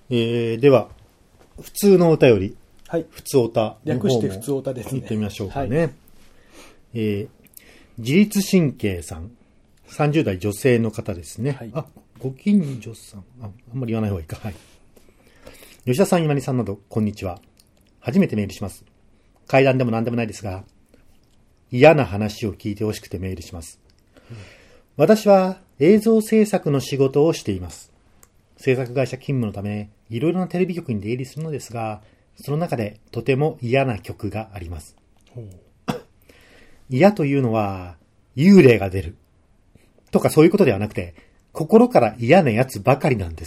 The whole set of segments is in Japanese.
では普通のお便り、 はい、 普通おた略して普通おたですね。 行ってみましょうかね。はい、自律神経さん、30代女性の方ですね。はい、あ、ご近所さん、あんまり言わない方がいいか。はい。吉田さん、今里さんなどこんにちは。初めてメールします。怪談でも何でもないですが、嫌な話を聞いてほしくてメールします。私は映像制作の仕事をしています。制作会社勤務のため、いろいろなテレビ局に出入りするのですが、その中でとても嫌な曲があります。嫌というのは、幽霊が出る。とかそういうことではなくて、心から嫌なやつばかりなんです。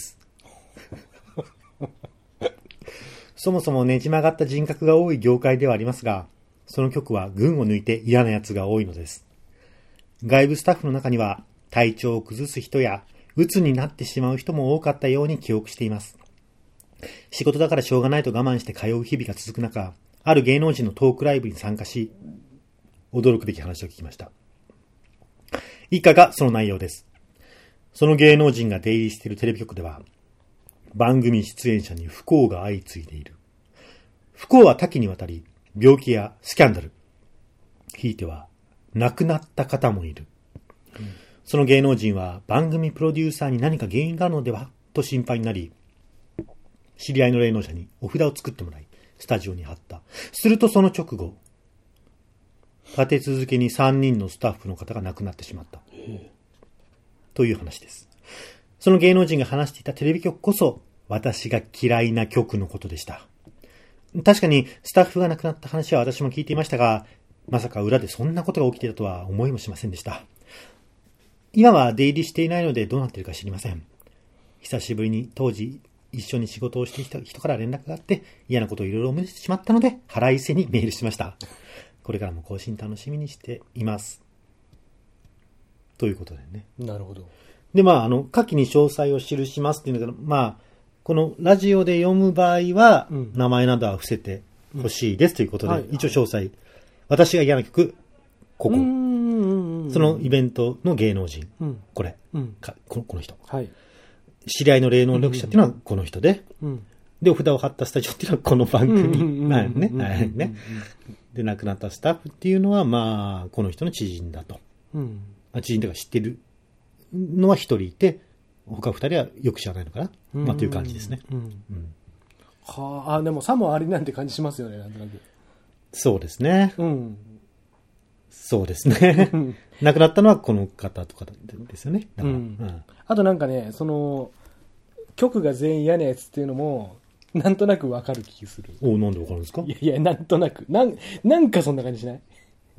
そもそもねじ曲がった人格が多い業界ではありますが、その曲は群を抜いて嫌なやつが多いのです。外部スタッフの中には体調を崩す人や鬱になってしまう人も多かったように記憶しています。仕事だからしょうがないと我慢して通う日々が続く中、ある芸能人のトークライブに参加し、驚くべき話を聞きました。以下がその内容です。その芸能人が出入りしているテレビ局では、番組出演者に不幸が相次いでいる。不幸は多岐にわたり、病気やスキャンダル、ひいては亡くなった方もいる。その芸能人は番組プロデューサーに何か原因があるのではと心配になり、知り合いの霊能者にお札を作ってもらい、スタジオに貼った。するとその直後、立て続けに3人のスタッフの方が亡くなってしまった。という話です。その芸能人が話していたテレビ局こそ、私が嫌いな局のことでした。確かにスタッフが亡くなった話は私も聞いていましたが、まさか裏でそんなことが起きていたとは思いもしませんでした。今は出入りしていないのでどうなっているか知りません。久しぶりに当時一緒に仕事をしてきた人から連絡があって嫌なことをいろいろ思い出してしまったので腹いせにメールしました。これからも更新楽しみにしています。ということでね。 なるほど。 で、下記に詳細を記しますっていうんだけど、このラジオで読む場合は、名前などは伏せてほしいですということで、一応詳細。私が嫌な曲、ここ。そのイベントの芸能人、これ、この人。はい。知り合いの霊能力者っていうのはこの人で、で、お札を貼ったスタジオっていうのはこの番組なんね。で、亡くなったスタッフっていうのは、この人の知人だと。知人とか知ってるのは一人いて、他二人はよく知らないのかな、という感じですね。 はあ、でもさもありなんて感じしますよね、なんとなく。 そうですね。そうですね。亡くなったのはこの方とかですよね。 あとなんかね、その、局が全員嫌なやつっていうのも、なんとなくわかる気がする。 なんでわかるんですか？ いや、なんとなく。なんかそんな感じしない？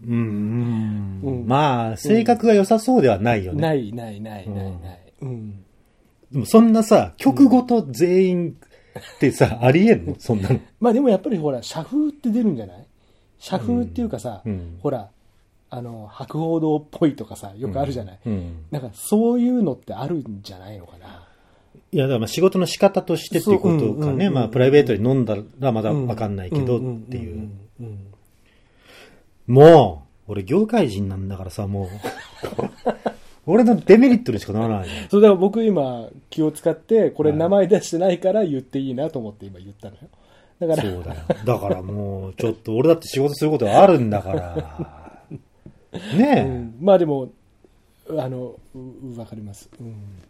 性格が良さそうではないよね。 ない。 でもそんなさ、曲ごと全員ってさ、ありえんの？そんなの。 でもやっぱりほら、社風って出るんじゃない？社風っていうかさ、ほら、博報堂っぽいとかさ、よくあるじゃない？なんかそういうのってあるんじゃないのかな。 いや、だから仕事の仕方としてっていうことかね。プライベートで飲んだらまだわかんないけどっていう。もう、俺業界人なんだからさ、もう。俺のデメリットにしかならない、ね。 そう、だから僕今気を使って、これ名前出してないから言っていいなと思って今言ったのよ。だから。 そうだよ。だからもう、ちょっと俺だって仕事することあるんだから。ねえ。 でも、わかります。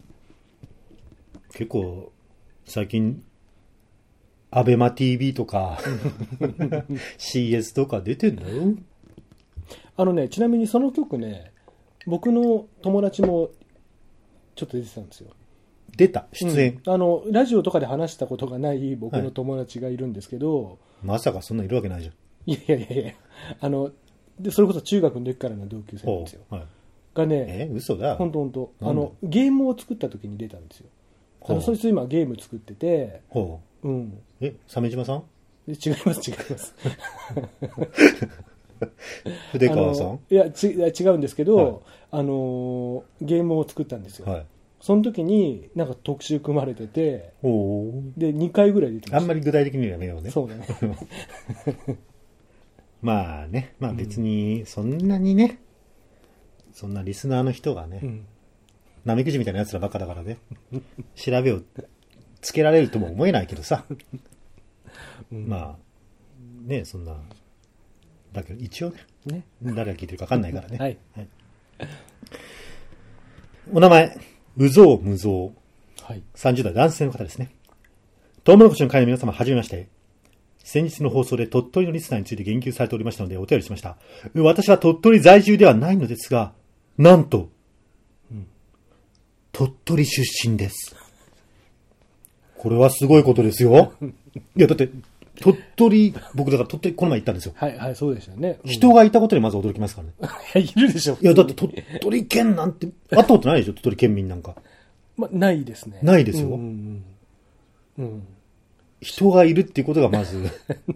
結構、最近、アベマ TV とか、CS とか出てんだよ。 ちなみにその曲ね、僕の友達もちょっと出てたんですよ。 出た出演、 ラジオとかで話したことがない僕の友達がいるんですけど、 まさかそんないるわけないじゃん。 いやでそれこそ中学の時からの同級生なんですよ、がね、 嘘だ。 本当ゲームを作った時に出たんですよ。そいつ今ゲーム作ってて、 鮫島さん？ 違います筆川さん？ いや違うんですけど、ゲームを作ったんですよ、その時になんか特集組まれてて、で2回ぐらい出てました。 あんまり具体的にはやめようね。 そうだね。 別にそんなにね、そんなリスナーの人がね、なめくじみたいなやつらばっかだからね、調べようつけられるとも思えないけどさ。まあ、ね、そんな、だけど一応ね、誰が聞いてるか分かんないからね。 はい。 お名前、うぞうむぞう。 はい。 30代男性の方ですね。トウモロコシの会の皆様、はじめまして。先日の放送で鳥取のリスナーについて言及されておりましたのでお便りしました。私は鳥取在住ではないのですが、なんと、鳥取出身です。これはすごいことですよ。いや、だって、鳥取、僕だから鳥取この前行ったんですよ。 はいはい、そうでしたね。 人がいたことにまず驚きますからね。 いや、いるでしょ。 いや、だって鳥取県なんて、会ったことないでしょ、鳥取県民なんか。 ま、ないですね。 ないですよ。人がいるっていうことがまず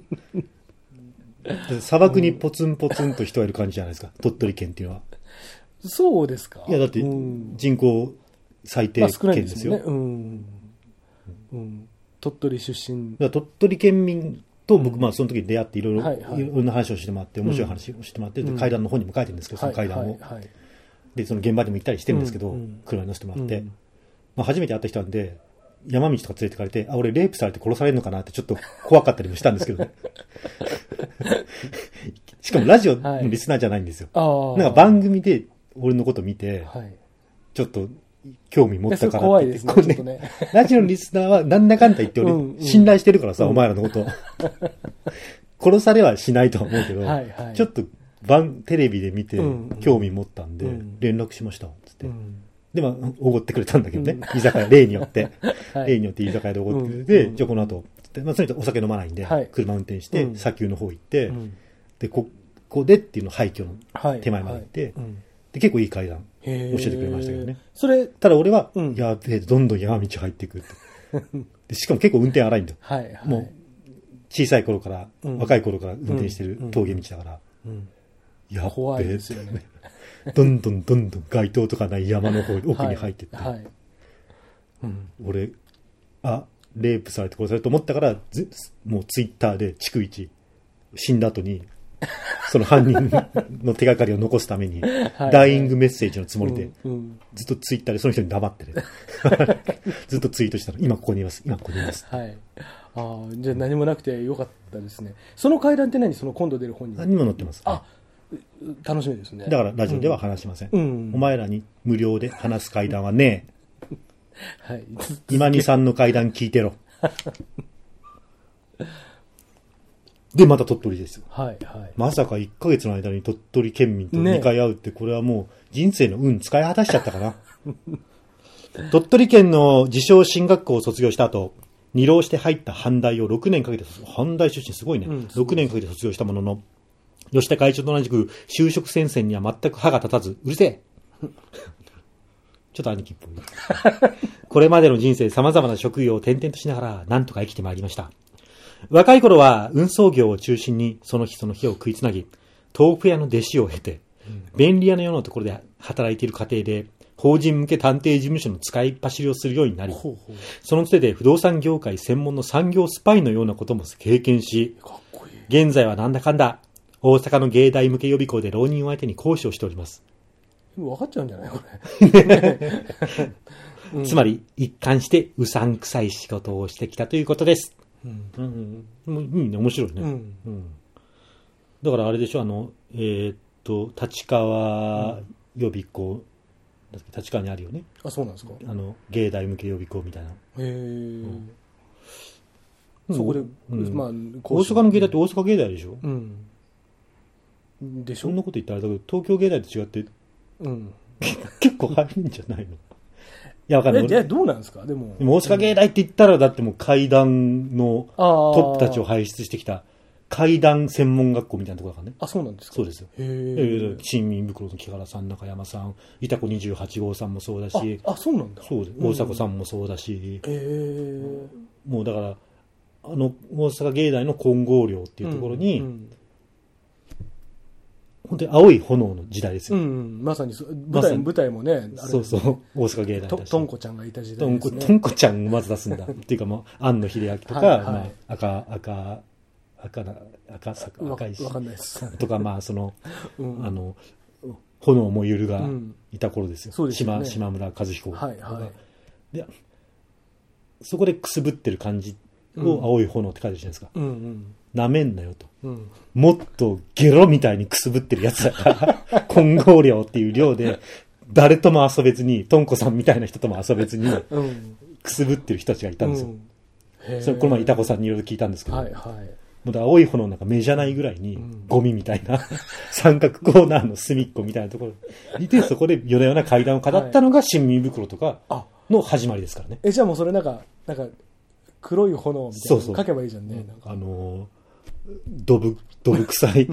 砂漠にポツンポツンと人がいる感じじゃないですか、鳥取県っていうのは。 そうですか。 いやだって人口最低県ですよ。 鳥取出身。 鳥取県民と僕、まあその時に出会っていろんな話をしてもらって、面白い話をしてもらって、階段の本にも書いてるんですけど、その階段を。で、その現場でも行ったりしてるんですけど、車に乗せてもらって、まあ初めて会った人なんで、山道とか連れてかれて、俺レイプされて殺されるのかなってちょっと怖かったりもしたんですけどね。しかもラジオのリスナーじゃないんですよ。なんか番組で俺のこと見て、ちょっと興味持ったからって。 怖いですね、ちょっとね。 ラジオのリスナーはなんだかんだ言って俺信頼してるからさ、お前らのこと。殺されはしないとは思うけど、ちょっとテレビで見て興味持ったんで、連絡しました、つって。で、まあ、おごってくれたんだけどね。居酒屋、例によって。例によって居酒屋でおごってくれて、じゃあこの後、まあ、それとお酒飲まないんで、車運転して、砂丘の方行って、で、ここでっていうの廃墟の手前まで行って、で、結構いい階段教えてくれましたけどね。ただ俺は、やべえ、どんどん山道入っていくって。で、しかも結構運転荒いんだよ。もう、小さい頃から、若い頃から運転してる峠道だから、やっべえですよね。どんどん街灯とかない山の方、奥に入ってって。俺、レイプされて殺されると思ったから、もうツイッターで逐一、死んだ後に、その犯人の手がかりを残すために、ダイイングメッセージのつもりで、ずっとツイッターでその人に黙ってね。ずっとツイートしたの。今ここにいます。今ここにいます。 はい。じゃあ何もなくてよかったですね。その階段って何？その今度出る本に。 何も載ってます。 楽しみですね。 だからラジオでは話しません。お前らに無料で話す怪談はねえ。今にさんの怪談聞いてろ。で、また鳥取ですよ。まさか1ヶ月の間に鳥取県民と2回会うって、これはもう人生の運使い果たしちゃったかな。鳥取県の自称進学校を卒業した後、2浪して入った阪大を6年かけて、阪大出身すごいね。6年かけて卒業したものの、吉田会長と同じく就職戦線には全く歯が立たず、うるせえちょっと兄貴っぽい。これまでの人生様々な職業を転々としながら何とか生きてまいりました。若い頃は運送業を中心にその日その日を食いつなぎ、豆腐屋の弟子を経て、便利屋のようなところで働いている過程で、法人向け探偵事務所の使いっ走りをするようになり、そのつてで不動産業界専門の産業スパイのようなことも経験し、現在はなんだかんだ、大阪の芸大向け予備校で浪人を相手に講師をしております。 分かっちゃうんじゃないこれ。 つまり、一貫してうさんくさい仕事をしてきたということです。いいね、面白いね。だからあれでしょ、立川予備校、立川にあるよね。 そうなんですか。 芸大向け予備校みたいな。 そこで、まあ、 大阪の芸大って大阪芸大でしょ。 でしょ。 そんなこと言ったらあれだけど、東京芸大と違って、結構入るんじゃないの？いや、わかんない。 どうなんですか？でも大阪芸大って言ったら、だってもう怪談のトップたちを輩出してきた怪談専門学校みたいなところだからね。 そうなんですか。 そうですよ。新民袋の木原さん、中山さん、いたこ28号さんもそうだし、 そうなんだ。 そうです。大迫さんもそうだし、もうだから、大阪芸大の金剛寮っていうところに、本当に青い炎の時代ですよ。 まさに舞台もね、 そうそう、大阪芸大だし。 とんこちゃんがいた時代ですね。 とんこちゃんをまず出すんだ。っていうかもう、庵野秀明とか、赤石わかんないです。 とか、まあ、炎もゆるがいた頃ですよ。島村和彦。で、 そこでくすぶってる感じを青い炎って書いてるじゃないですか。 うんうん。 なめんなよと。 うん。 もっとゲロみたいにくすぶってるやつだから、混合量っていう量で、誰とも遊べずに、トンコさんみたいな人とも遊べずに、くすぶってる人たちがいたんですよ。それこの前、いたこさんにいろいろ聞いたんですけど、はいはい、もう青い炎なんか目じゃないぐらいに、ゴミみたいな、三角コーナーの隅っこみたいなところにいて、そこで夜な夜な階段を語ったのが新民袋とかの始まりですからね。 じゃあもうそれなんか黒い炎みたいなの書けばいいじゃんね。 ドブ臭い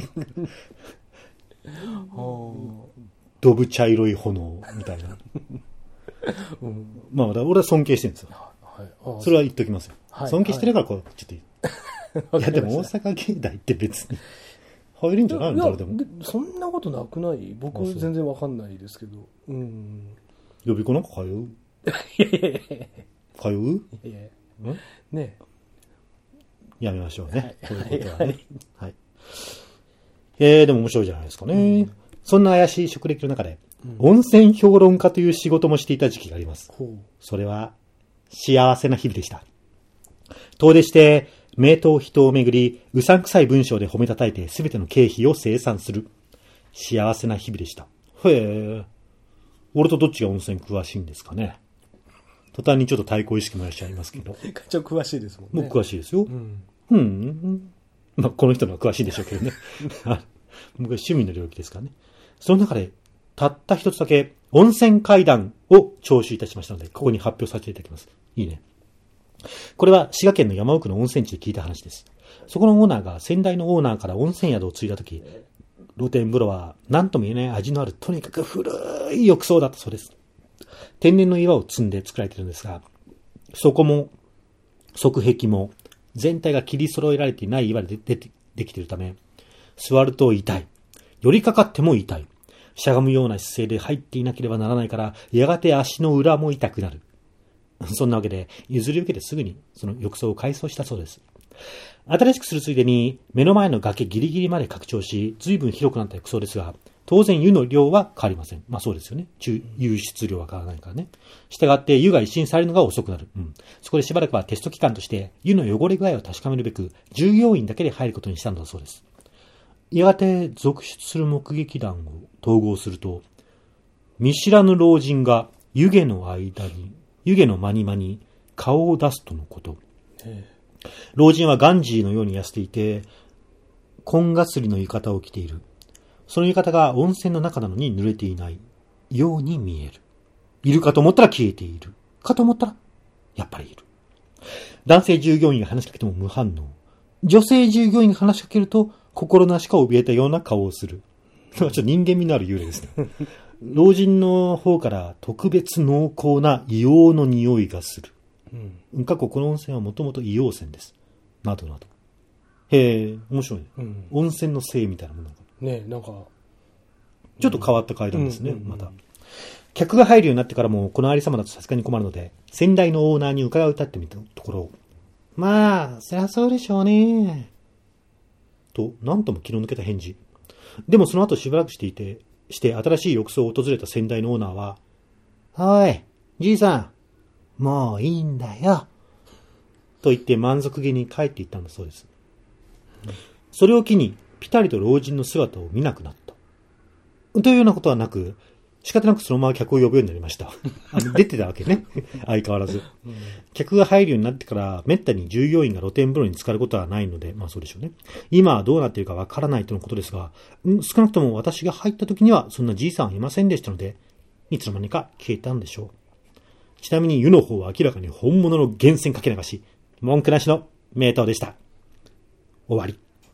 ドブ茶色い炎みたいな、まあ俺は尊敬してるんですよ、それは言っときますよ、尊敬してるからちょっといやでも大阪芸大って別に入るんじゃないの？誰でもそんなことなくない？僕全然わかんないですけど、 予備校なんか通う？通う？ ねえ、 やめましょうね。こういうことはね。はい。でも面白いじゃないですかね。そんな怪しい職歴の中で、温泉評論家という仕事もしていた時期があります。それは、幸せな日々でした。遠出して、名刀人をめぐり、うさんくさい文章で褒めたたいて全ての経費を清算する。幸せな日々でした。へえ。俺とどっちが温泉詳しいんですかね。途端にちょっと対抗意識もいらっしゃいますけど。 課長詳しいですもんね。 僕詳しいですよ。まあ、この人のは詳しいんでしょうけどね。僕は趣味の領域ですからね。その中で、たった一つだけ温泉怪談を聴取いたしましたので、ここに発表させていただきます。いいね。これは滋賀県の山奥の温泉地で聞いた話です。そこのオーナーが先代のオーナーから温泉宿を継いだとき、露天風呂は何とも言えない味のあるとにかく古い浴槽だったそうです。天然の岩を積んで作られているんですが、そこも側壁も全体が切り揃えられていない岩でできているため、座ると痛い。寄りかかっても痛い。しゃがむような姿勢で入っていなければならないから、やがて足の裏も痛くなる。そんなわけで、譲り受けてすぐにその浴槽を改装したそうです。新しくするついでに、目の前の崖ギリギリまで拡張し、随分広くなった浴槽ですが、当然湯の量は変わりません。まあそうですよね。湯質量は変わらないからね。したがって湯が一新されるのが遅くなる。そこでしばらくはテスト期間として湯の汚れ具合を確かめるべく、従業員だけで入ることにしたのだそうです。やがて続出する目撃談を統合すると、見知らぬ老人が湯気の間に間に顔を出すとのこと。老人はガンジーのように痩せていて、紺がすりの浴衣を着ている。その浴衣が温泉の中なのに濡れていないように見える。いるかと思ったら消えている。かと思ったら、やっぱりいる。男性従業員が話しかけても無反応。女性従業員が話しかけると、心なしか怯えたような顔をする。ちょっと人間味のある幽霊ですね。老人の方から特別濃厚な硫黄の匂いがする。過去この温泉はもともと硫黄泉です。などなど。へえ、面白いね。温泉のせいみたいなもの。 ねえ、なんか。 ちょっと変わった階段ですね、また。客が入るようになってからも、このありさまだとさすがに困るので、先代のオーナーに伺うたってみたところ、まあ、そりゃそうでしょうね。と、なんとも気の抜けた返事。でもその後しばらくして新しい浴槽を訪れた先代のオーナーは、おい、じいさん、もういいんだよ。と言って満足げに帰っていったんだそうです。それを機に、ピタリと老人の姿を見なくなった。というようなことはなく、仕方なくそのまま客を呼ぶようになりました。出てたわけね。相変わらず。客が入るようになってから、めったに従業員が露天風呂に浸かることはないので、まあそうでしょうね。今はどうなっているかわからないとのことですが、少なくとも私が入った時にはそんなじいさんはいませんでしたので、いつの間にか消えたんでしょう。ちなみに湯の方は明らかに本物の源泉かけ流し、文句なしの名刀でした。終わり。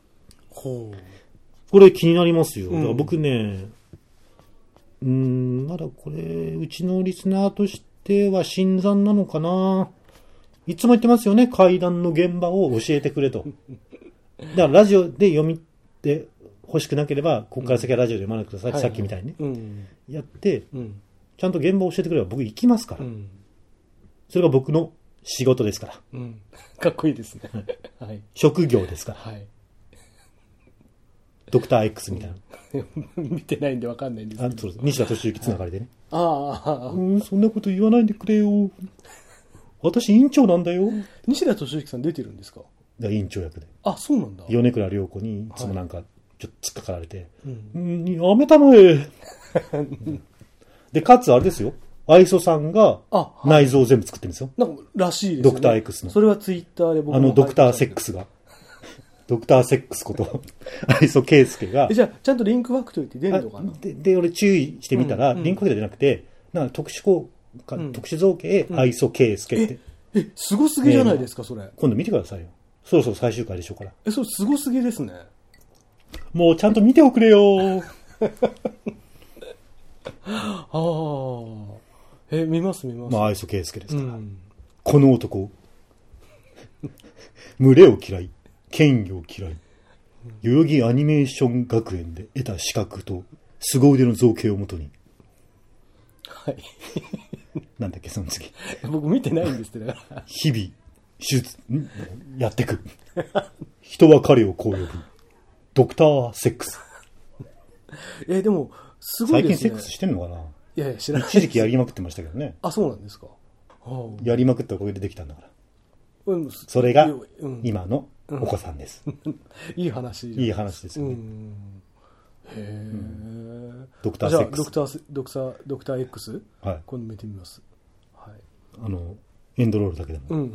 これ気になりますよ。だから僕ね、まだこれ、うちのリスナーとしては新参なのかな。いつも言ってますよね、怪談の現場を教えてくれと。だからラジオで読みて欲しくなければ、ここから先はラジオで読まなください、さっきみたいにね。やって、ちゃんと現場を教えてくれば僕行きますから。それが僕の仕事ですから。 かっこいいですね。 はい、職業ですから。はい、ドクター X みたいな。 見てないんでわかんないんですけど。 そうです。西田敏行つながりでね。 そんなこと言わないでくれよ。 私委員長なんだよ。 西田敏行さん出てるんですか？ 委員長役で。 あ、そうなんだ。 米倉涼子にいつもなんか、ちょっと突っかかられて、やめたまえ。で、かつあれですよ。愛想さんが内臓を全部作ってるんですよ。 なんからしいですね。 ドクター X の。 それはツイッターで僕もドクターセックスが。ドクターセックスこと愛想圭介が。 じゃあ、ちゃんとリンクファクトリーって出るのかな？ で、俺注意してみたら、リンクファクトリーじゃなくて、なんか特殊造形愛想圭介って。 すごすぎじゃないですか、それ。 今度見てくださいよ。そろそろ最終回でしょうから。 それすごすぎですね。 もうちゃんと見ておくれよ。 ああ。見ます。 まあ、愛想圭介ですから。この男、群れを嫌い、権威を嫌い、代々木アニメーション学園で得た資格と凄腕の造形をもとに。 はい。 なんだっけ、その次。 僕見てないんですって、だから。 日々、手術、やってく。人は彼をこう呼ぶ。ドクターセックス。 でも、すごいですね。 最近セックスしてんのかな？ いや、知らない。 一時期やりまくってましたけどね。 あ、そうなんですか。 やりまくったおかげでできたんだから。 うん、 それが、今のお子さんです。 いい話。 いい話ですよね。 へえ。 ドクターセックス。 ドクター X？ はい。 今度見てみます。はい。 エンドロールだけでも。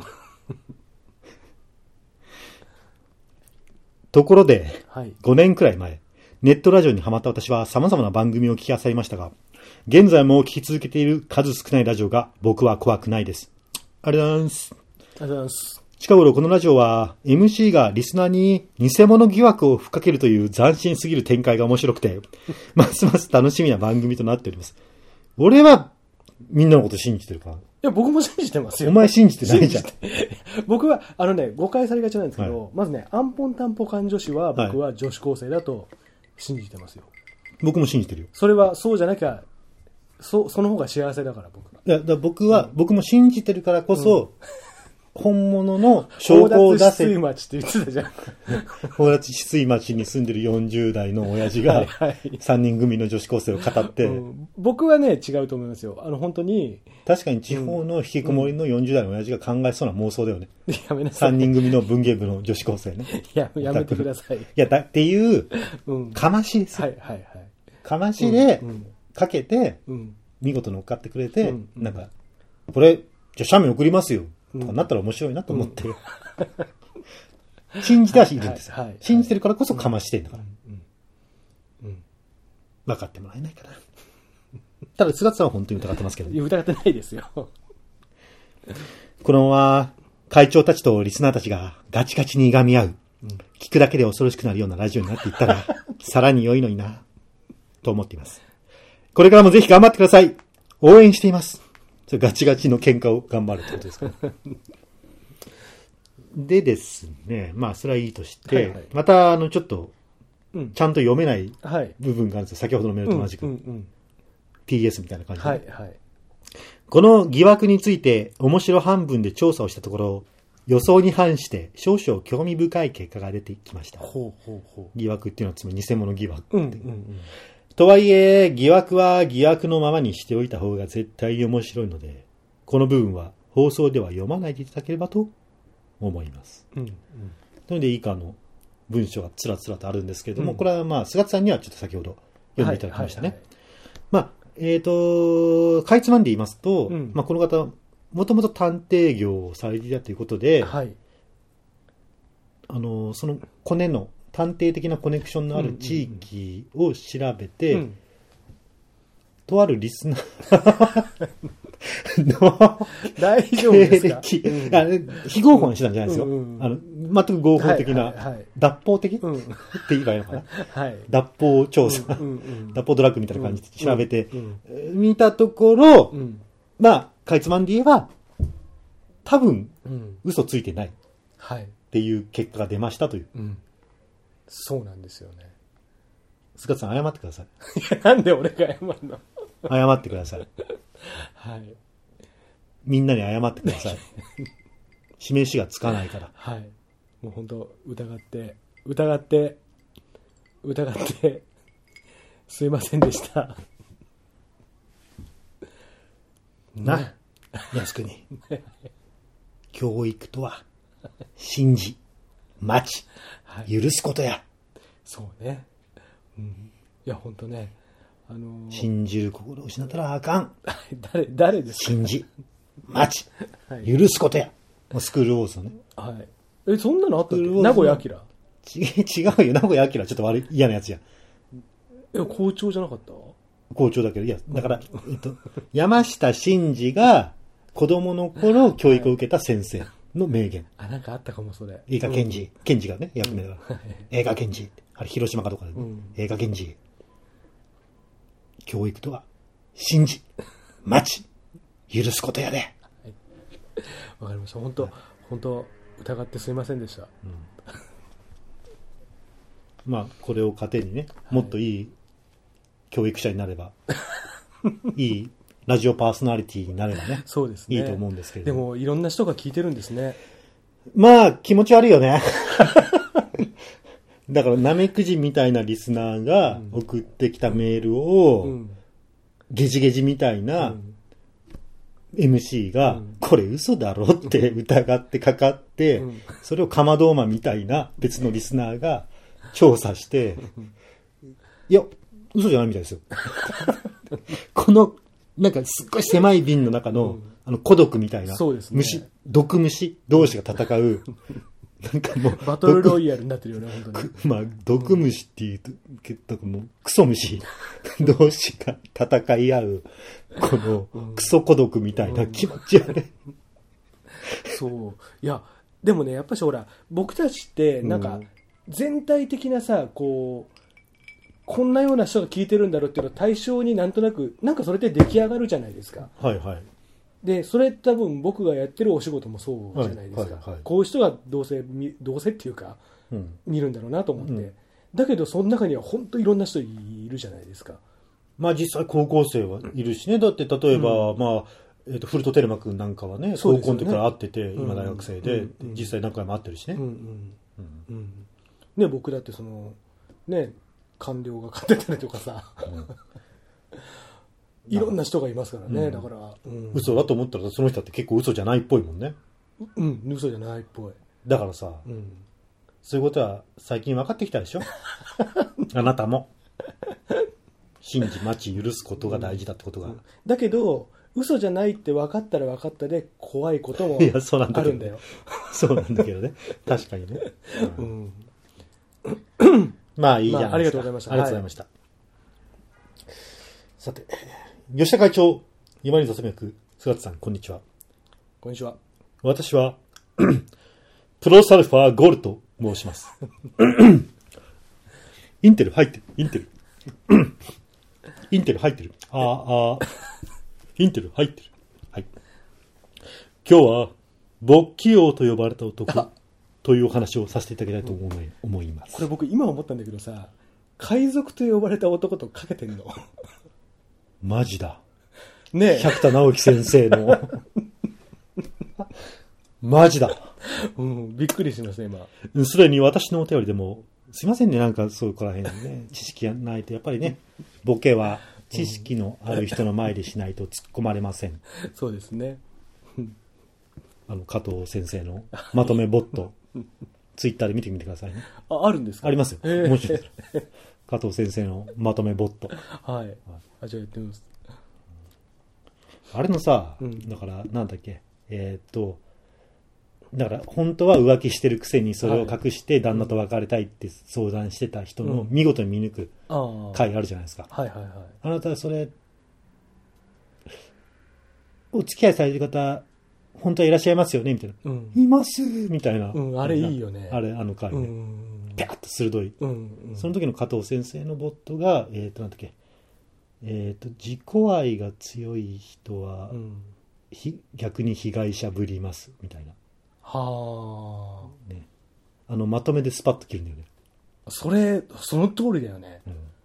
ところで、5年くらい前、ネットラジオにハマった私は様々な番組を聞き漁りましたが、現在も聞き続けている数少ないラジオが僕は怖くないです。ありがとうございます。 ありがとうございます。 近頃このラジオは MC がリスナーに偽物疑惑を吹っかけるという斬新すぎる展開が面白くて、ますます楽しみな番組となっております。俺はみんなのこと信じてるから。いや、僕も信じてますよ。 お前信じてないじゃん。 僕は、誤解されがちなんですけど、まずね、アンポンタンポカン女子は僕は女子高生だと信じてますよ。 僕も信じてるよ。 それはそうじゃなきゃ、その方が幸せだから僕は。 いや、僕も信じてるからこそ、本物の証拠を出せ。 宝達翡翠町って言ってたじゃん。 宝達翡翠町に住んでる40代の親父が、3人組の女子高生を語って、 僕はね、違うと思いますよ。本当に。 確かに地方の引きこもりの40代の親父が考えそうな妄想だよね。 やめなさい。 3人組の文芸部の女子高生ね。 やめてください。 っていう、かましですよ。かましで、かけて、見事乗っかってくれて、なんか、これ、じゃあ写メ送りますよ。とかなったら面白いなと思って。信じてはいるんですよ。信じてるからこそかましてんだから。分かってもらえないかな。ただ、菅田さんは本当に疑ってますけど。 疑ってないですよ。 このまま、会長たちとリスナーたちがガチガチにいがみ合う。聞くだけで恐ろしくなるようなラジオになっていったら、さらに良いのにな、と思っています。これからもぜひ頑張ってください。応援しています。それガチガチの喧嘩を頑張るってことですか。でですね、まあそれはいいとして、またちょっとちゃんと読めない部分があるんですよ。先ほどのメールと同じく、PS みたいな感じで、この疑惑について面白半分で調査をしたところ、予想に反して少々興味深い結果が出てきました。疑惑っていうのはつまり偽物疑惑っていう。とはいえ、疑惑は疑惑のままにしておいた方が絶対に面白いので、この部分は放送では読まないでいただければと思います。なので、以下の文章がつらつらとあるんですけれども、これはまあ、菅田さんにはちょっと先ほど読んでいただきましたね。まあ、かいつまんで言いますと、まあ、この方、もともと探偵業をされていたということで、そのコネの探偵的なコネクションのある地域を調べて、とあるリスナーの大丈夫ですか？ 非合法にしてたんじゃないですよ。全く合法的な、脱法的って言えばいいのかな。脱法調査、脱法ドラッグみたいな感じで調べて、見たところ、まあ、かいつまんで言えば、多分、嘘ついてないっていう結果が出ましたという。 そうなんですよね。 菅田さん、謝ってください。 なんで俺が謝るの？ 謝ってください。みんなに謝ってください。示しがつかないから。 もう本当疑って、すいませんでした。 な、靖国。 教育とは、信じ、待ち、許すことや。 そうね。うん。いや、ほんとね。 信じる心を失ったらあかん。 誰ですか？ 信じ、待ち、許すことや。スクールウォーズのね。 はい。そんなのあったっけ？名古屋明。 違うよ、名古屋明はちょっと嫌なやつや。 校長じゃなかった？ 校長だけど、いや、だから、山下真司が子供の頃教育を受けた先生の名言。 なんかあったかも、それ。 映画検事。検事がね、役名だから。映画検事。あれ、広島かどうかでね。映画検事。教育とは、信じ、待ち、許すことやで。 わかりました。本当疑ってすいませんでした。 まあ、これを糧にね、もっといい教育者になれば、いいラジオパーソナリティになればね、 そうですね。 いいと思うんですけれども。でも、いろんな人が聞いてるんですね。 まあ、気持ち悪いよね。だから、なめくじみたいなリスナーが送ってきたメールを、ゲジゲジみたいな MC が、これ嘘だろって疑ってかかって、それをかまどーまみたいな別のリスナーが調査して、いや、嘘じゃないみたいですよ。この、なんかすっごい狭い瓶の中の、孤独みたいな、虫、毒虫同士が戦う、なんかもう、 バトルロイヤルになってるよね、本当に。 まあ、毒虫っていうと、もう、クソ虫同士が戦い合う、この、クソ孤独みたいな気持ち悪い。 そう。いや、でもね、やっぱしほら、僕たちって、なんか、全体的なさ、こんなような人が聞いてるんだろうっていうのを対象になんとなく、なんかそれで出来上がるじゃないですか。 はいはい。 で、それ多分僕がやってるお仕事もそうじゃないですか。こういう人がどうせっていうか、見るんだろうなと思って。だけど、その中には本当いろんな人いるじゃないですか。 まあ実際高校生はいるしね。だって例えば、まあ、古戸テレマ君なんかはね、高校の時から会ってて、今大学生で、実際何回も会ってるしね。 ね、僕だってその、ね、官僚が買ってたりとかさ、いろんな人がいますからね、だから、 嘘だと思ったらその人って結構嘘じゃないっぽいもんね。 嘘じゃないっぽい。 だからさ、そういうことは最近分かってきたでしょ。あなたも信じ待ち許すことが大事だってことが、 だけど嘘じゃないって分かったら分かったで怖いこともあるんだよ。 そうなんだけどね。確かにね。まあいいじゃないですか。 ありがとうございました。 ありがとうございました。さて、吉田会長、今に雑役、菅田さん、こんにちは。 こんにちは。 私は、プロサルファーゴールと申します。インテル入ってる。インテル。インテル入ってる。インテル入ってる。はい。今日は、勃起王と呼ばれた男というお話をさせていただきたいと思います。 これ僕今思ったんだけどさ、海賊と呼ばれた男とかけてんのマジだ。 ねえ。 百田直樹先生の。マジだ。 びっくりしました、今。 すでに私のお便りでも、すいませんね、なんかそこら辺にね、知識がないと、やっぱりね、ボケは知識のある人の前でしないと突っ込まれません。 そうですね。 加藤先生のまとめボット、ツイッターで見てみてくださいね。 あるんですか？ ありますよ。もちろん。加藤先生のまとめボット。 はい。じゃあやってみます。 あれのさ、だから、なんだっけ、だから、本当は浮気してるくせにそれを隠して旦那と別れたいって相談してた人の見事に見抜く回あるじゃないですか。あなたはそれ、お付き合いされる方、本当はいらっしゃいますよねみたいな。いますみたいな。 あれいいよね。 あの回ね。ピャッと鋭い。その時の加藤先生のボットが、なんだっけ、自己愛が強い人は、逆に被害者ぶりますみたいな。 はあ、ね、まとめでスパッと切るんだよね。 その通りだよね。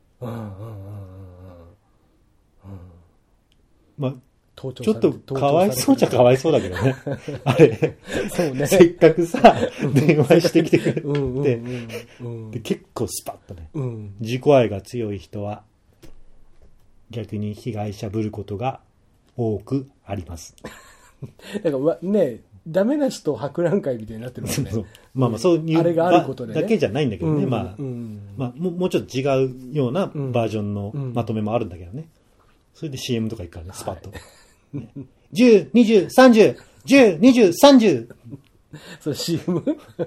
まあちょっとかわいそうじゃかわいそうだけどね。あれ、 そうね、 せっかくさ、電話してきてくれて、で結構スパッとね、自己愛が強い人は逆に被害者ぶることが多くあります。 だからね、 ダメな人博覧会みたいになってるもんね。 そうまあまあそういうあれがあることでねだけじゃないんだけどね、 うんまあ、 うんまあもうちょっと違うようなバージョンのまとめもあるんだけどね。それで CM とか行くからね、スパッと。ね、10、20、30、10、20、30。 それ CM？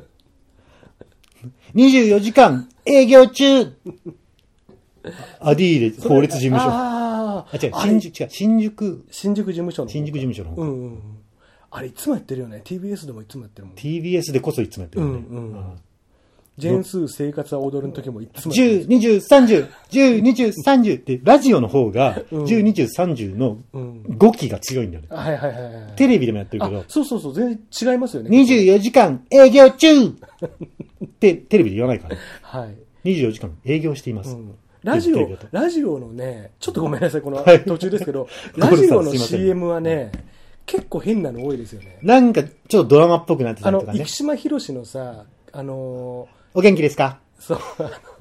24時間営業中アディーレ法律事務所。違う、新宿事務所の。 新宿事務所の方。 うんうん。あれいつもやってるよね。TBS でもいつもやってるもん。 TBS でこそいつもやってるよね。 うんうん。ジェーンスー生活は踊るの時もいつもやってる。10、20、30、10、20、30って、ラジオの方が、10、20、30の語気が強いんだよね。 はいはいはいはい。 テレビでもやってるけど。 そうそうそう、全然違いますよね。 24時間営業中ってテレビで言わないからね。 はい。 24時間営業しています。 ラジオのね、ちょっとごめんなさい、この途中ですけど、ラジオの CM はね、結構変なの多いですよね。 なんか、ちょっとドラマっぽくなってたりとかね。 生島博士のさ、 お元気ですか？ そう、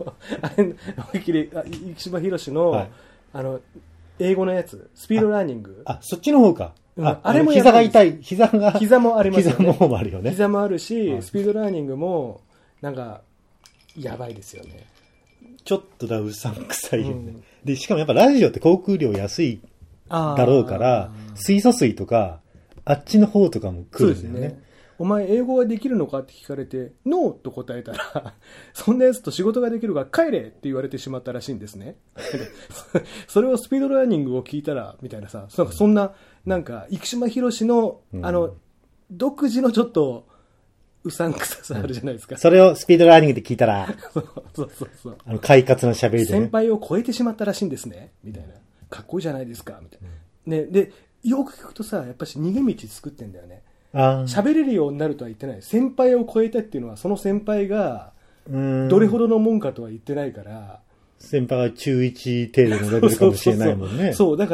生島博士の、英語のやつ、スピードラーニング。 そっちの方か。 あれも膝が痛い。膝もありますよね。 膝もあるよね。 膝もあるし、スピードラーニングも、なんか、やばいですよね。 ちょっとうさんくさいよね。で、しかもやっぱラジオって航空料安いだろうから、水素水とか、あっちの方とかも来るんだよね。そうですね。 お前英語はできるのかって聞かれて、ノーと答えたら、そんなやつと仕事ができるから帰れって言われてしまったらしいんですね。それをスピードラーニングを聞いたら、みたいなさ、そんな、なんか、生島博士の、独自のちょっと、うさんくささあるじゃないですか。 それをスピードラーニングで聞いたら、 そう快活な喋りで、ね。 先輩を超えてしまったらしいんですね。みたいな。かっこいいじゃないですか。みたいな。ね、で、よく聞くとさ、やっぱし逃げ道作ってんだよね。喋れるようになるとは言ってない。先輩を超えたっていうのは、その先輩が、どれほどのもんかとは言ってないから。 先輩は中1程度のレベルかもしれないもんね。 そう、だから、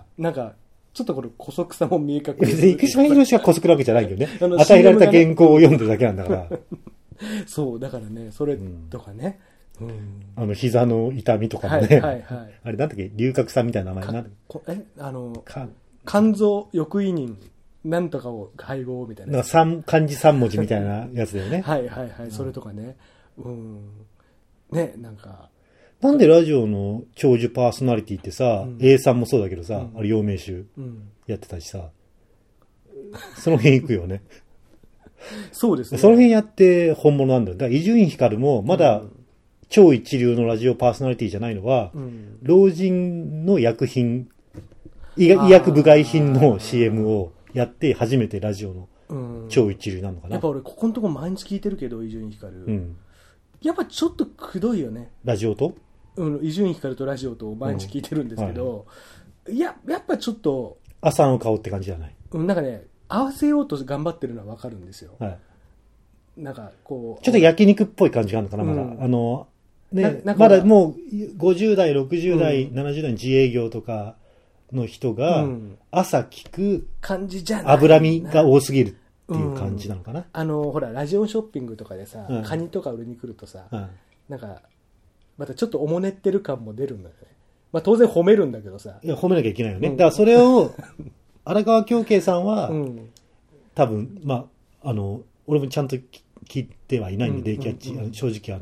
なんか、ちょっとこれ、姑息さも見え隠れる。生島博士が姑息なわけじゃないけどね。与えられた原稿を読んでるだけなんだから。 そう、だからね、それとかね。 膝の痛みとかもね。あれなんだっけ、龍角散みたいな名前なんだっけ。 肝臓抑異人。なんとかを配合みたいな。 なんか漢字3文字みたいなやつだよね。 はい、それとかね。ね、なんか。 なんでラジオの長寿パーソナリティってさ、A さんもそうだけどさ、あれ陽明酒やってたしさ、その辺行くよね。 そうですね。 その辺やって本物なんだよ。だから伊集院光もまだ超一流のラジオパーソナリティじゃないのは、老人の薬品、医薬部外品の CM をやって初めてラジオの超一流なのかな。 やっぱ俺ここのとこ毎日聞いてるけど伊集院光、やっぱちょっとくどいよね。 ラジオと伊集院光とラジオと毎日聞いてるんですけど、やっぱちょっと朝の顔って感じじゃない。 なんかね、合わせようと頑張ってるのは分かるんですよ。なんかこうちょっと焼肉っぽい感じがあるのかな、まだまだもう50代60代、70代の自営業とかの人が朝聞く感じじゃない、 脂身が多すぎるっていう感じなのかな。 ほらラジオショッピングとかでさ、カニとか売りに来るとさ、なんかまたちょっとおもねってる感も出るんだよね。まあ当然褒めるんだけどさ。 いや褒めなきゃいけないよね。だからそれを荒川京慶さんは、多分まあ俺もちゃんと聞いてはいないんで、デイキャッチ正直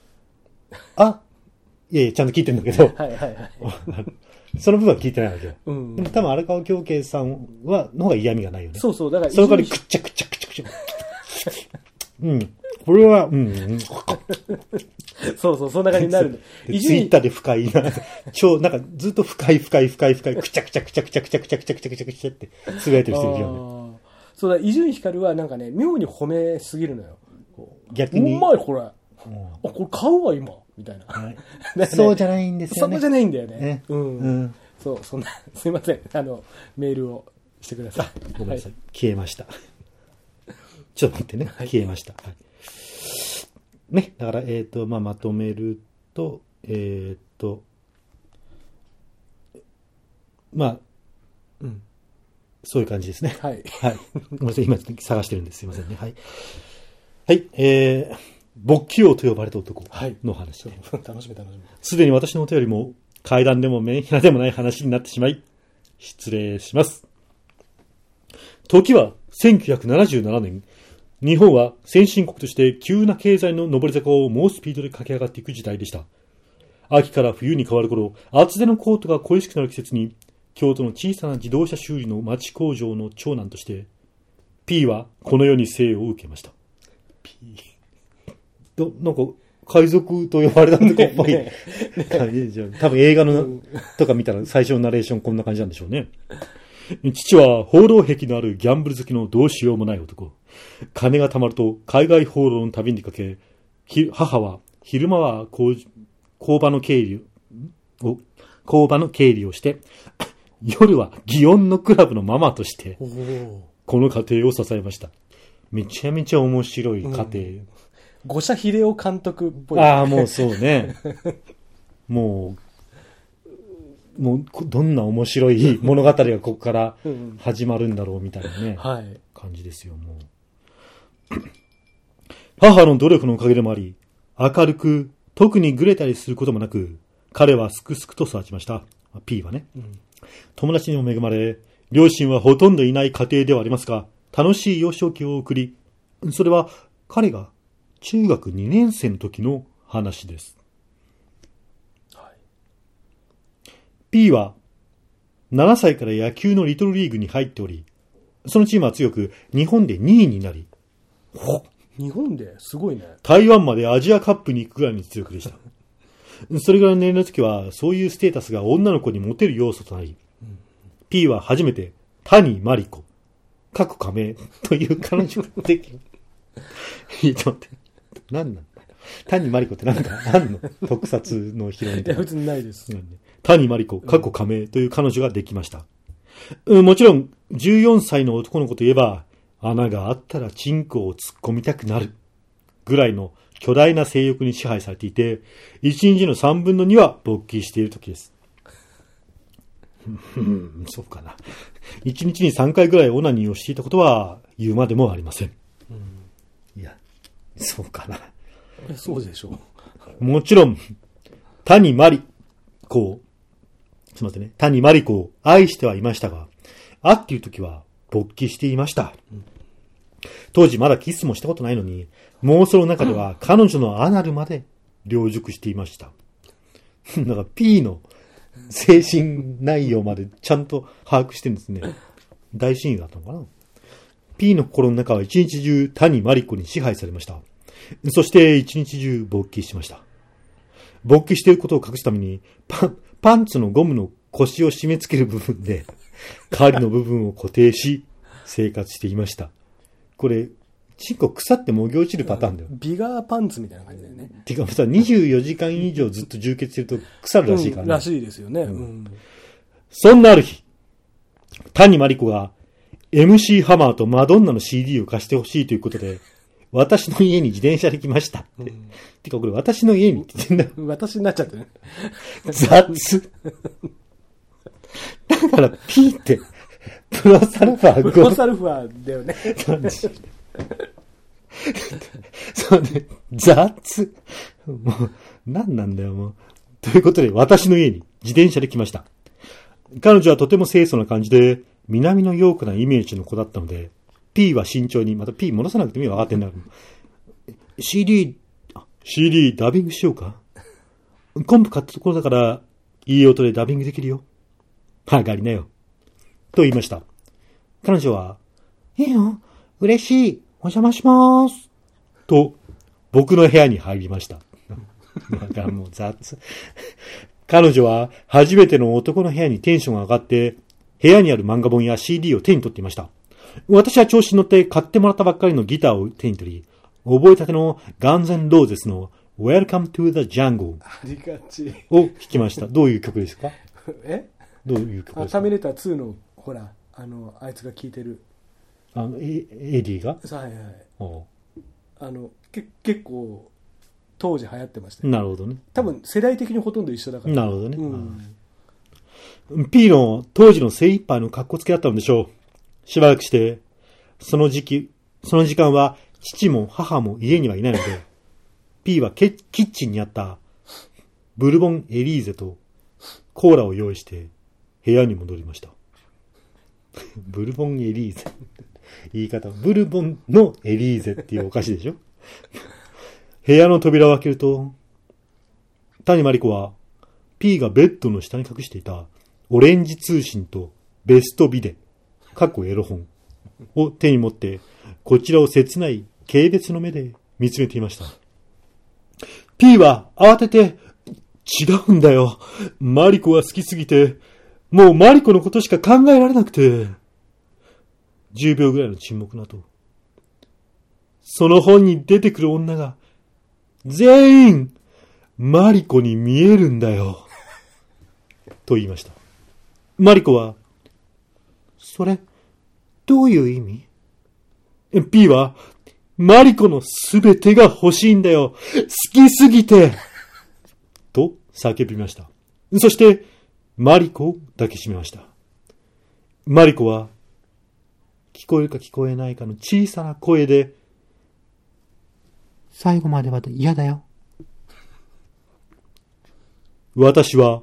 いやいやちゃんと聞いてるんだけど。その部分は聞いてないわけよ。でも多分荒川京慶さんの方が嫌味がないよね。 そうそう、だからその代わりくっちゃくっちゃくっちゃくっちゃ。これはそうそんな感じになるんで。 ツイッターで深いなんかずっと深いくちゃくちゃくちゃくちゃくちゃくちゃくちゃくちゃくちゃくちゃくちゃってつぶやいてる人いるよね。 そうだ、伊集院光はなんかね妙に褒めすぎるのよ。 逆にうまいこれ。これ買うわ今。みたいな。 そうじゃないんですよね。 そうじゃないんだよね。そう、そんな、すいません。メールをしてください。 ごめんなさい。消えました。ちょっと待ってね。消えました。ね。だから、まとめると、そういう感じですね。 はい。 ごめんなさい。今探してるんです。すいませんね。はい。勃起王と呼ばれた男の話で、 楽しみ。 すでに私のお便りも怪談でもメンヘラでもない話になってしまい失礼します。時は 1977年、日本は先進国として急な経済の上り坂を猛スピードで駆け上がっていく時代でした。秋から冬に変わる頃、厚手のコートが恋しくなる季節に、京都の小さな自動車修理の町工場の長男として、P はこの世に生を受けました。P。なんか、海賊と呼ばれたんでっぽい。多分映画のとか見たら最初のナレーションこんな感じなんでしょうね。父は放浪癖のあるギャンブル好きのどうしようもない男。金が貯まると海外放浪の旅に出かけ、母は昼間は工場の経理をして、夜は祇園のクラブのママとして、この家庭を支えました。めちゃめちゃ面白い家庭。 五社秀夫監督っぽい。 ああ、もうそうね。もう、どんな面白い物語がここから始まるんだろうみたいなね、 はい、 感じですよ、もう。母の努力のおかげでもあり、明るく、特にぐれたりすることもなく、彼はすくすくと育ちました。P はね。友達にも恵まれ、両親はほとんどいない家庭ではありますが、楽しい幼少期を送り、それは彼が中学2年生の時の話です。はい、P は7歳から野球のリトルリーグに入っており、そのチームは強く日本で2位になり、 日本ですごいね。 台湾までアジアカップに行くぐらいに強くでした。それぐらいの年齢の時はそういうステータスが女の子にモテる要素となり、P は初めて谷真理子、各加盟という彼女ができる。ちょっと待って。何なんだ谷真理子ってなんかあんの特撮のヒロイン。 いや、別にないです。 谷真理子、過去加盟という彼女ができました。もちろん、14歳の男の子といえば、穴があったらチンコを突っ込みたくなる。ぐらいの巨大な性欲に支配されていて、1日の3分の2は勃起している時です。そうかな。1日に3回ぐらいオナニーをしていたことは言うまでもありません。いや、そうかな。 そうでしょう。もちろん、谷真理子、すみませんね。谷真理子を愛してはいましたが、会っている時は勃起していました。当時まだキスもしたことないのに、妄想の中では彼女のアナルまで凌熟していました。だから P の精神内容までちゃんと把握してるんですね。大親友だったのかな。P の心の中は一日中谷真理子に支配されました。そして一日中勃起しました。勃起していることを隠すためにパンツのゴムの腰を締め付ける部分で狩りの部分を固定し生活していました。これチンコ腐ってもぎ落ちるパターンだよ。 ビガーパンツみたいな感じだよね。 てかさ、24時間以上ずっと充血してると腐るらしいからね。 らしいですよね。 そんなある日、谷真理子が MC ハマーとマドンナの CD を貸してほしいということで、私の家に自転車で来ました。てかこれ私の家にって言ってんだ。 私になっちゃってね。 雑。だから P って、プロサルファー。 プロサルファーだよね。 そうね、雑。もう、何なんだよ、もう。ということで、私の家に自転車で来ました。彼女はとても清楚な感じで、南の陽子なイメージの子だったので、P は慎重に、また P 戻さなくてもいいわ、分かってんだ。CD ダビングしようか。コンプ買ったところだから、いい音でダビングできるよ。上がりなよ。と言いました。彼女は、いいよ、嬉しい、お邪魔します。と、僕の部屋に入りました。なんかもう雑。彼女は初めての男の部屋にテンションが上がって、部屋にある漫画本や CD を手に取っていました。私は調子に乗って買ってもらったばっかりのギターを手に取り、覚えたてのガンズ&ローゼスの Welcome to the Jungle ありがちを弾きました。どういう曲ですか？どういう曲ですか？ ターミネーター2の、ほら、あいつが聴いてる。 エディが？ はいはい。結構、当時流行ってましたよ。 なるほどね。 多分、世代的にほとんど一緒だから。 なるほどね。P の当時の精一杯の格好つけだったのでしょう。しばらくして、その時間は父も母も家にはいないので、P はキッチンにあったブルボンエリーゼとコーラを用意して部屋に戻りました。ブルボンエリーゼ。 言い方。ブルボンのエリーゼっていうお菓子でしょ。部屋の扉を開けると、谷真理子は P がベッドの下に隠していたオレンジ通信とベストビデ、エロ本を手に持ってこちらを切ない軽蔑の目で見つめていました。P は慌てて、違うんだよ。マリコが好きすぎて、もうマリコのことしか考えられなくて。10秒ぐらいの沈黙の後、その本に出てくる女が、全員、マリコに見えるんだよ。と言いました。マリコは、それ、どういう意味？ P は、マリコのすべてが欲しいんだよ。好きすぎて。と叫びました。そして、マリコを抱きしめました。マリコは、聞こえるか聞こえないかの小さな声で、最後までは嫌だよ。私は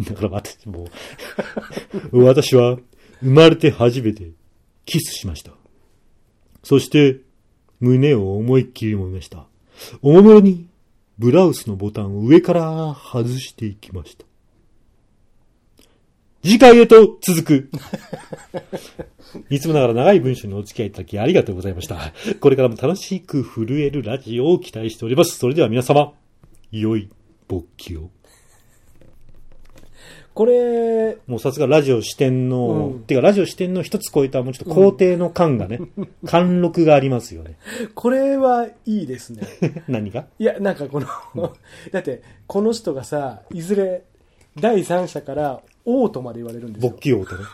生まれて初めてキスしました。そして、胸を思いっきり揉めました。おもむろに、ブラウスのボタンを上から外していきました。次回へと続く。いつもながら長い文章にお付き合いいただきありがとうございました。これからも楽しく震えるラジオを期待しております。それでは皆様、良い勃起を。 これ、 もうさすがラジオ四天王、てかラジオ四天王一つ超えたもうちょっと皇帝の感がね、貫禄がありますよね。 これはいいですね。 何が？ いや、なんかこの、だって、この人がさ、いずれ第三者から王とまで言われるんですよ。 勃起王とね。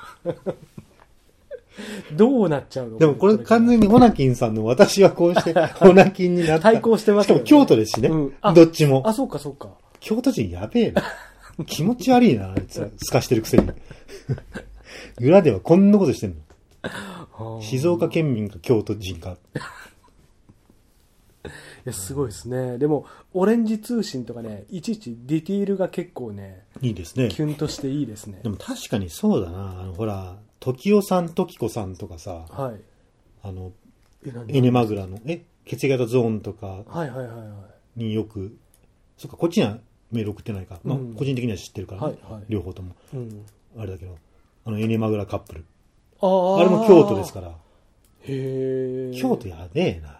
どうなっちゃうの？ でもこれ完全にオナキンさんの私はこうしてオナキンになった。 対抗してますよね。 しかも京都ですしね。どっちも。 あ、そうかそうか。 京都人やべえな。気持ち悪いな、あいつら。すかしてるくせに。裏ではこんなことしてんの。静岡県民か京都人か。 いや、すごいですね。でも、オレンジ通信とかね、いちいちディティールが結構ね、 いいですね。 キュンとしていいですね。 でも確かにそうだな。ほら、時代さん、時子さんとかさ、 はい。 エネマグラの、血液型ゾーンとかによく、そっか、こっちにはメール送ってないか。まあ、個人的には知ってるからね。両方とも。あれだけど、エネマグラカップル。あれも京都ですから。 へえ。 京都やべえな。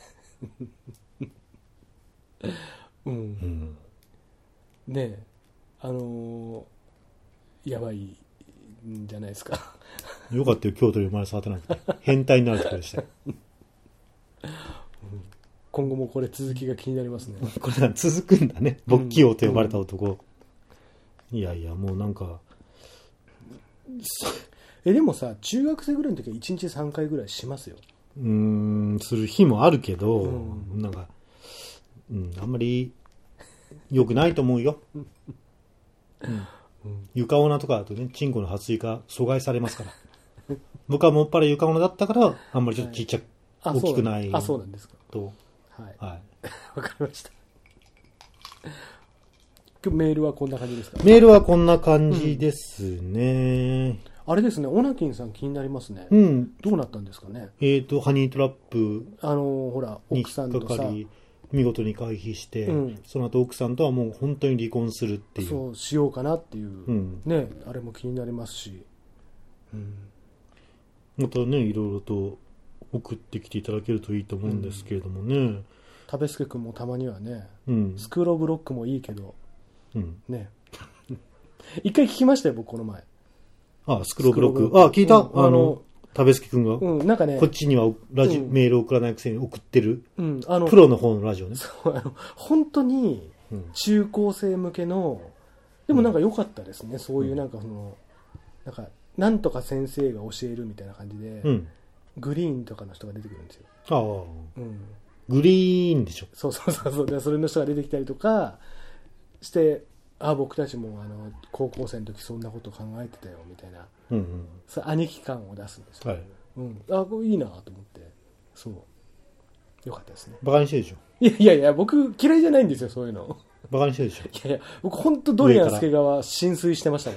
ねえ、やばいんじゃないですか。 よかったよ、京都で生まれ育てなくて。変態になるところでしたよ。 今後もこれ続きが気になりますね。 これ続くんだね。勃起王と呼ばれた男。いやいや、もうなんか。 でもさ、中学生ぐらいの時は1日3回ぐらいしますよ。 する日もあるけど、なんか、あんまり良くないと思うよ。床女とかだとね、チンコの発育が阻害されますから。僕はもっぱら床女だったから、あんまりちょっとちっちゃく、大きくない。 あ、そうなんですか。 と。 はい。 はい。 わかりました。メールはこんな感じですか？ メールはこんな感じですね。 あれですね、オナキンさん気になりますね。どうなったんですかね。 ハニートラップ。 ほら、奥さんとさ。 見事に回避して、その後奥さんとはもう本当に離婚するっていう。 そう、しようかなっていう。ね、あれも気になりますし。 またね、いろいろと送ってきていただけるといいと思うんですけれどもね。 タベスケ君もたまにはね、スクールオブロックもいいけど、ね。一回聞きましたよ、僕この前。 スクールオブロック。聞いた？タベスケ君が。 なんかね。 こっちにはメールを送らないくせに送ってる。プロの方のラジオね。 そう、本当に中高生向けの、でもなんか良かったですね。そういうなんかなんか、なんとか先生が教えるみたいな感じで、グリーンとかの人が出てくるんですよ。 グリーンでしょ。 そう。で、それの人が出てきたりとかして、僕たちも高校生の時そんなこと考えてたよみたいな、兄貴感を出すんですよ。これいいなと思って、そう、よかったですね。 バカにしてるでしょ。 いや、僕嫌いじゃないんですよ、そういうの。 バカにしてるでしょ。 いや、僕本当ドリアン助川浸水してましたもん。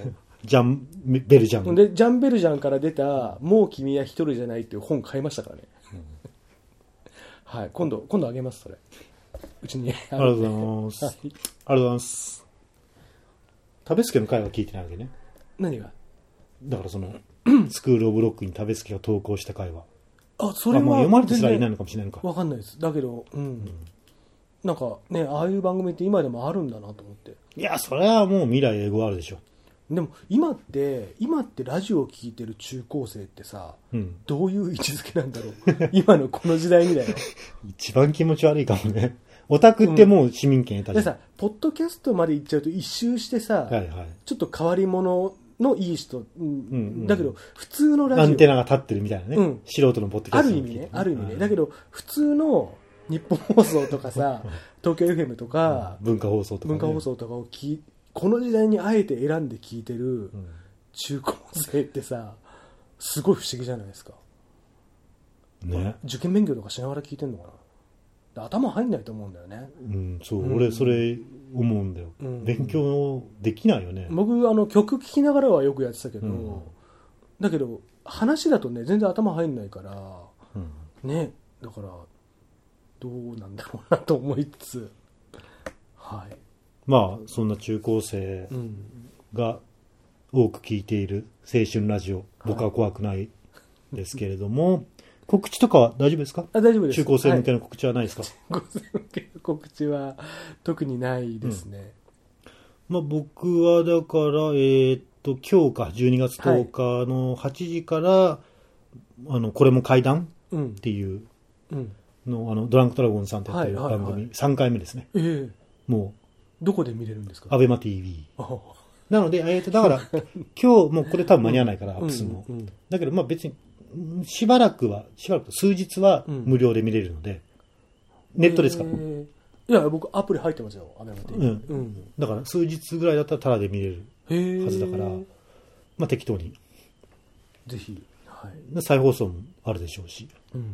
ジャンベルジャン。 でジャンベルジャンから出た「もう君は一人じゃない」っていう本買いましたからね、はい、今度あげます。それうちにありがとうございます、 はい、 ありがとうございます。食べ助の会は聞いてないわけね。 何がだからそのスクールオブロックに食べ助が投稿した会は、 それはもう読まれてすらいないのかもしれないのか。 わかんないです。だけど、なんかね、ああいう番組って今でもあるんだなと思って。 いや、それはもう未来英語あるでしょ。 でも今ってラジオを聞いてる中高生ってさ、どういう位置づけなんだろう今のこの時代にだよ一番気持ち悪いかもね。オタクってもう市民権得たじゃん。 でさ、ポッドキャストまで行っちゃうと一周してさ、ちょっと変わり者のいい人、だけど普通のラジオアンテナが立ってるみたいなね、素人のポッドキャストある意味ね、だけど普通の日本放送とかさ東京 FM とか、 文化放送とか、 をこの時代にあえて選んで聞いてる中高生ってさ、すごい不思議じゃないですかね。受験勉強とかしながら聞いてんのかな。頭入んないと思うんだよね。 そう、俺それ思うんだよ、勉強できないよね。 僕曲聴きながらはよくやってたけど、だけど話だとね全然頭入んないから、ね、だからどうなんだろうなと思いつつ、はい、 まあそんな中高生が多く聞いている青春ラジオ、僕は怖くないですけれども、告知とかは大丈夫ですか？ 大丈夫です。 中高生向けの告知はないですか？ 中高生向けの告知は特にないですね。 まあ、僕はだから今日か12月10日の8時から、これも怪談っていうの、ドランクドラゴンさんとやってる番組、3回目ですね。もうどこで見れるんですか？ アベマ TV なので、だから今日もうこれ多分間に合わないからアップするの、だけどまあ別にしばらく数日は無料で見れるので、ネットですか？ いや僕アプリ入ってますよ、アベマ TV。 だから数日ぐらいだったらタダで見れるはずだから、まあ適当にぜひ、 再放送もあるでしょうし、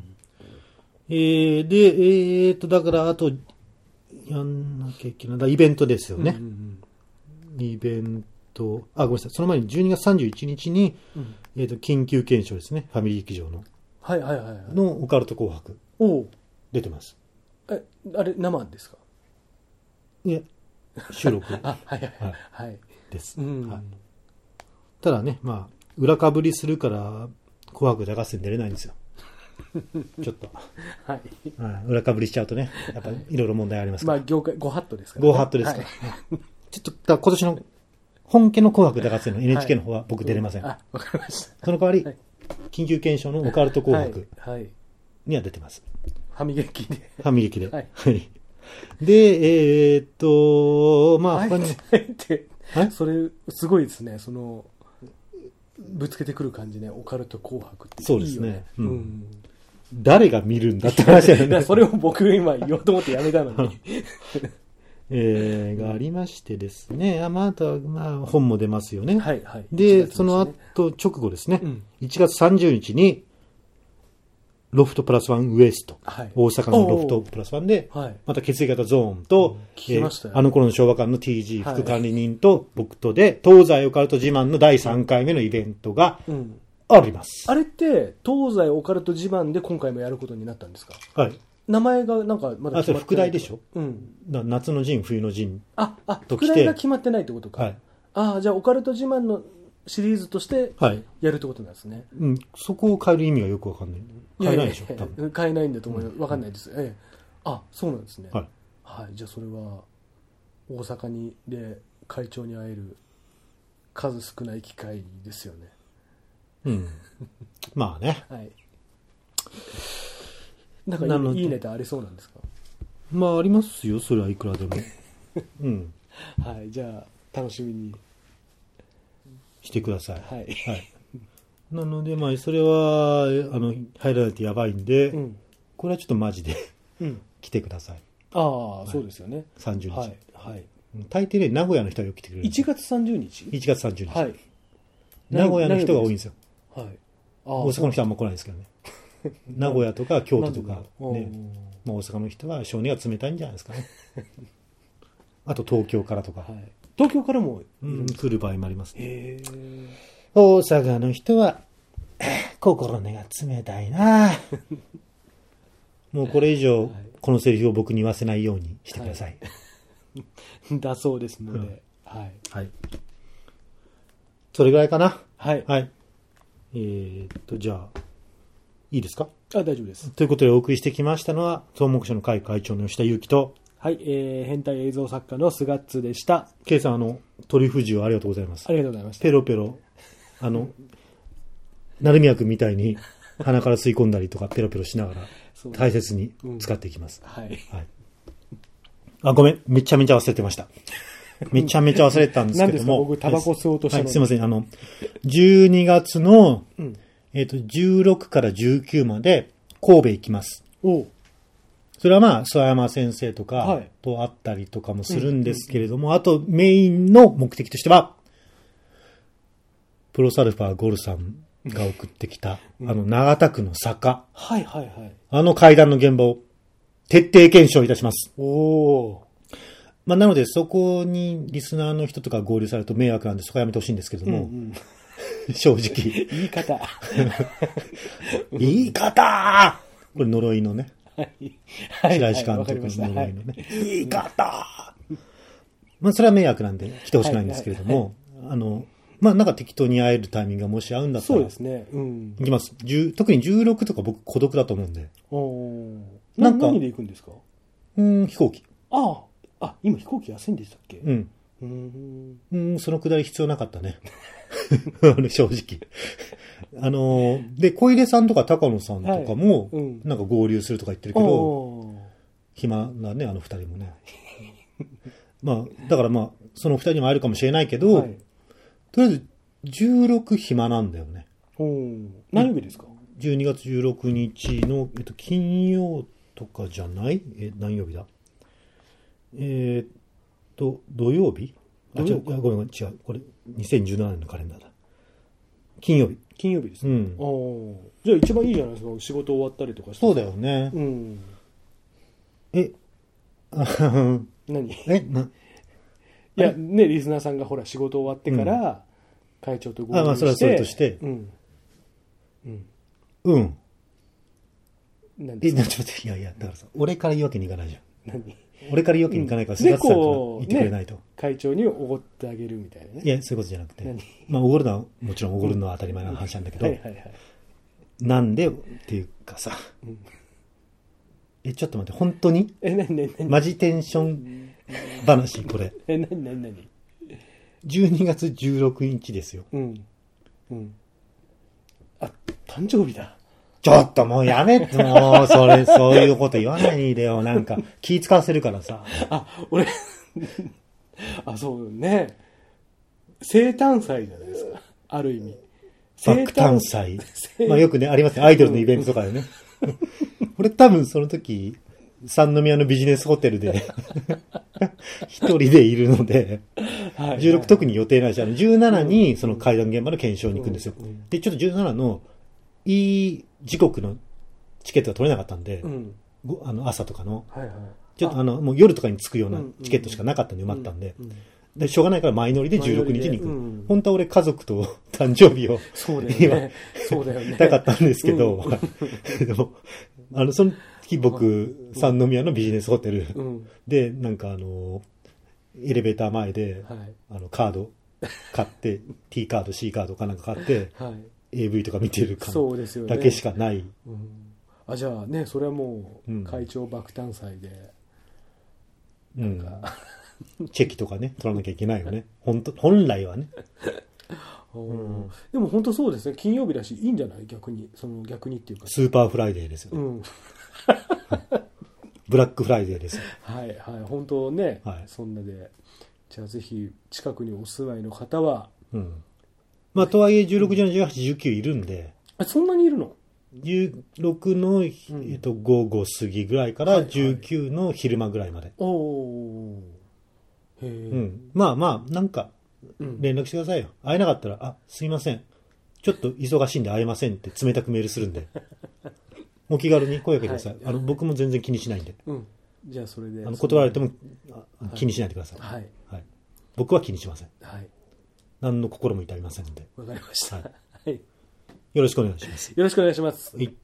でだからあとやんなきゃいけないイベントですよね。イベント、ごめんなさい、その前に12月31日に、緊急検証ですね、ファミリー劇場ののオカルト紅白出てます。 あれ生ですか？ いや収録です。ただね、まあ裏かぶりするから紅白歌合戦出れないんですよちょっと、裏かぶりしちゃうとね、やっぱりいろいろ問題ありますから。 まあ業界ご法度ですからね。 ご法度ですから、ちょっと今年の本家の紅白歌合戦の NHK の方は僕出れません。 わかりました。 その代わり、緊急検証のオカルト紅白には出てます。 ファミ劇で。 ファミ劇で。で、まあ他にそれすごいですね。ぶつけてくる感じね、オカルト紅白って。 そうですね。誰が見るんだって話だよね。 それを僕今言おうと思ってやめたのに。 がありましてですね、あとはまあ本も出ますよね。で、その後直後ですね、1月30日にロフトプラスワンウエスト、大阪のロフトプラスワンで、また血液型ゾーンと、あの頃の昭和館の TG 副管理人と僕とで、東西オカルト自慢の第3回目のイベントがあります。 あれって東西オカルト自慢で今回もやることになったんですか？名前がなんかまだ決まってない。 それ副題でしょ？夏の陣、冬の陣。 副題が決まってないってことか。じゃあオカルト自慢のシリーズとしてやるってことなんですね。 そこを変える意味がよくわかんない。変えないでしょ？多分変えないんだと思います。わかんないです。そうなんですね。じゃあそれは大阪にで会長に会える数少ない機会ですよね。 まあね。 なんかいいネタありそうなんですか？ まあありますよ、それはいくらでも。 じゃあ楽しみにしてください。なのでまあそれは入らないとやばいんで、これはちょっとマジで来てください。 そうですよね。 30日。大抵ね、名古屋の人がよく来てくれる。 1月30日 ?1 月30日。名古屋の人が多いんですよ。大阪の人はあんま来ないですけどね。名古屋とか京都とか、ね、大阪の人は性根が冷たいんじゃないですかね。あと東京からとか。 東京からもいるんですか？ 来る場合もありますね。 へえ。 大阪の人は、心根が冷たいなもうこれ以上、このセリフを僕に言わせないようにしてください。 だそうですので、はい。 はい。それぐらいかな。 はい。 はい。じゃあ、いいですか？ 大丈夫です。 ということでお送りしてきましたのは、総目書の会会長の吉田裕樹と、 はい、変態映像作家のスガッツでした。 ケイさん、トリュフ塩ありがとうございます。 ありがとうございました。 ペロペロ、成宮君みたいに鼻から吸い込んだりとかペロペロしながら大切に使っていきます。 はい。 はい。あ、ごめん。めちゃめちゃ忘れてました。めちゃめちゃ忘れてたんですけども。 僕、タバコ吸おうとしたのに。 はい、すいません。12月の、16から19まで神戸行きます。 おそれはまあ、諏訪山先生とかと会ったりとかもするんですけれども、あとメインの目的としては、プロサルファーゴルさんが送ってきた、長田区の坂。 はいはいはい。 階段の現場を徹底検証いたします。 おー。 まあ、なので、そこにリスナーの人とか合流されると迷惑なんで、そこはやめてほしいんですけども、正直。 言い方。 言い方これ呪いのね。 はい。 白石監督の呪いのね。言い方まあ、それは迷惑なんで来てほしくないんですけれども、まあ、なんか適当に会えるタイミングがもし合うんだったら。 そうですね。 行きます。特に16とか僕孤独だと思うんで。 何で行くんですか？ 飛行機。 今飛行機安いんでしたっけ？ そのくだり必要なかったね。正直。で、小出さんとか高野さんとかも、なんか合流するとか言ってるけど、暇なね、二人もね。まあ、だからまあ、その二人にも会えるかもしれないけど、とりあえず、16暇なんだよね。 何曜日ですか ？12月16日の、金曜とかじゃない？何曜日だ？土曜日？ごめん、違う。これ、2017年のカレンダーだ。金曜日。 金曜日ですね。じゃあ一番いいじゃないですか。仕事終わったりとかして。 そうだよね。 何？いや、ね、リスナーさんがほら、仕事終わってから、会長と合流して。 まあ、それはそれとして。 何ですか？ ちょっと、いや、だからさ、俺から言うわけにいかないじゃん。 何？ 俺から言うわけにいかないから、菅田さんから言ってくれないと。 会長におごってあげるみたいなね。 いや、そういうことじゃなくて。まあ、おごるのは、もちろんおごるのは当たり前の話なんだけど、なんでっていうかさ、ちょっと待って、本当に？マジテンション話、これ。 何 12月16日ですよ。 誕生日だ。 ちょっともうやめて、もう、そういうこと言わないでよ。なんか、気使わせるからさ。 俺、そうね。生誕祭じゃないですか。ある意味。 爆誕祭。まあよくね、ありますね。アイドルのイベントとかでね。俺多分その時、三宮のビジネスホテルで、一人でいるので、16特に予定ないし、17にその階段現場の検証に行くんですよ。で、ちょっと17のいい時刻のチケットが取れなかったんで、朝とかの、ちょっともう夜とかに着くようなチケットしかなかったんで埋まったんで、でしょうがないから前乗りで16日に行く。本当は俺家族と誕生日をしたかったんですけど、でも、その時僕、三宮のビジネスホテルで、なんかエレベーター前で、カード買って、T カード、C カードかなんか買って、AV とか見てる感だけしかない。 じゃあね、それはもう、会長爆誕祭で、なんか、 チェキとかね、取らなきゃいけないよね。本来はね。 でも本当そうですね。金曜日だし、いいんじゃない？逆にっていうか。 スーパーフライデーですよね。ブラックフライデーですよ。 はいはい。本当ね、そんなで。じゃあぜひ、近くにお住まいの方は。 まあ、とはいえ、16、17、18、19いるんで。 そんなにいるの ？16の、午後過ぎぐらいから19の昼間ぐらいまで。まあまあ、なんか、連絡してくださいよ。会えなかったら、すいません。ちょっと忙しいんで会えませんって冷たくメールするんで。お気軽に声かけてください。僕も全然気にしないんで。 じゃあそれで。 断られても気にしないでください。 はい。 僕は気にしません。 はい。 何の心も痛みませんので。 わかりました。 はい。 はい。 よろしくお願いします。 よろしくお願いします。 はい。